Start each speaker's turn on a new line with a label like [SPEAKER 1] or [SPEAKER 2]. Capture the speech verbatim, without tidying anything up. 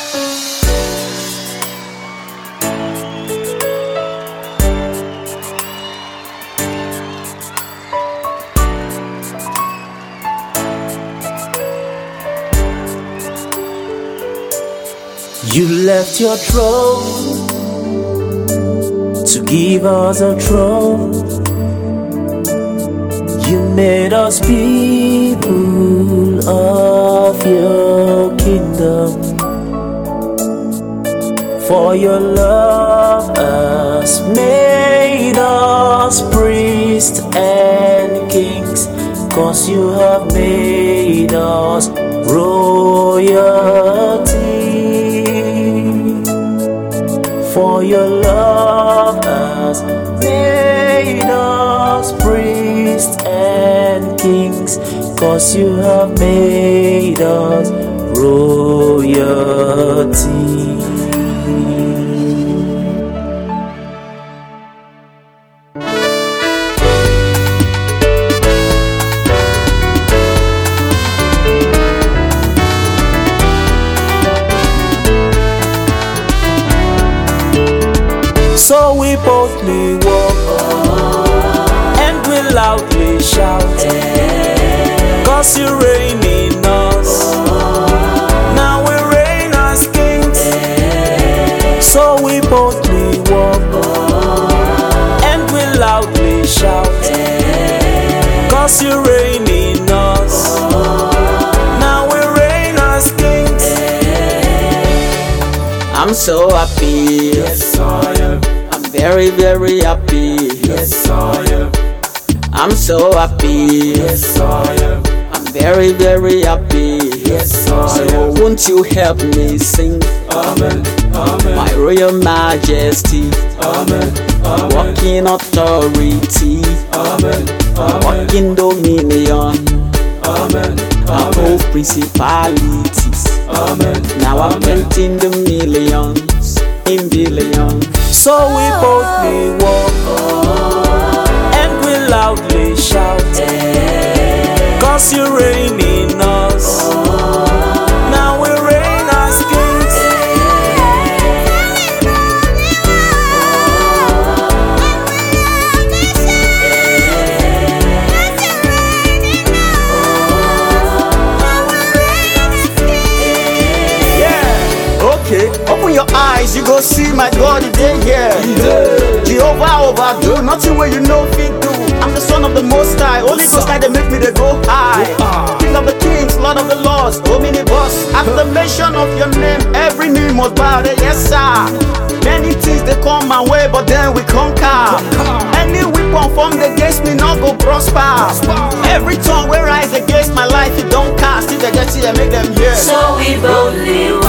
[SPEAKER 1] You left your throne to give us a throne. You made us people of your kingdom. For your love has made us priests and kings, 'cause you have made us royalty. For your love has made us priests and kings, 'cause you have made us royalty. So we boldly walk and we loudly shout, 'cause you reign in us. Now we reign as kings. So we boldly walk and we loudly shout, 'cause you reign in us. Now we reign as kings. I'm so happy.
[SPEAKER 2] Yes, I am.
[SPEAKER 1] Very, very happy.
[SPEAKER 2] Yes, I am.
[SPEAKER 1] I'm so happy.
[SPEAKER 2] Yes, I am.
[SPEAKER 1] I'm very, very happy.
[SPEAKER 2] Yes, I
[SPEAKER 1] so
[SPEAKER 2] am.
[SPEAKER 1] won't you help me sing?
[SPEAKER 2] Amen. Amen.
[SPEAKER 1] My Royal Majesty.
[SPEAKER 2] Amen. Amen.
[SPEAKER 1] Walking authority.
[SPEAKER 2] Amen. Amen.
[SPEAKER 1] Walking dominion.
[SPEAKER 2] Amen.
[SPEAKER 1] Above principalities.
[SPEAKER 2] Amen.
[SPEAKER 1] Now I'm counting the millions in billions. So we boldly walk and we loudly shout, 'cause you reign in us. Now we reign as kings.
[SPEAKER 3] Yeah, okay. Open your eyes, you go see my God today. Yeah, Jehovah overdo nothing where you know fit do. I'm the son of the Most High. Holy Ghost like they make me they go high. King of the kings, Lord of the lords, omnibus. At the mention of your name, every knee must bow. Yes, sir. Many things they come my way, but then we conquer. Any weapon formed against me not go prosper. Every tongue will rise against my life, it don't cast. If they get here, make them hear.
[SPEAKER 4] So we boldly